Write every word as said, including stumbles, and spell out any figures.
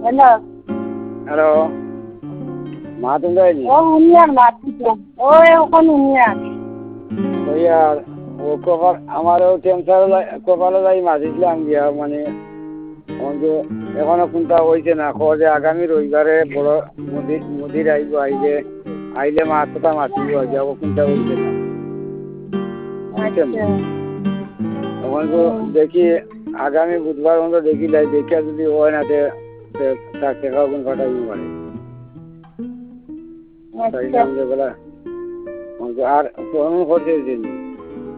hello hello মা তুমি যায়নি ও উনিয়ার মারছিলাম ও ওখানে উনিয়ার ওই আর ও কপাল আমারও টেনশন কপালে যাই মাঝিছিলাম গিয়া মানে যে এখনো কোনটা হয়েছে না যে আগামী রবিবারে বড় মুদির মুদির আইব আইলে আইলে মাছ কথা মাতিব যাব কোনটা হয়েছে না বুঝছেন তখন তো দেখি আগামী বুধবার মতো দেখি যাই দেখিয়া যদি হয় না তার টাকা কোন ফাটাইব পারে তাই বলা আর ফোন করছে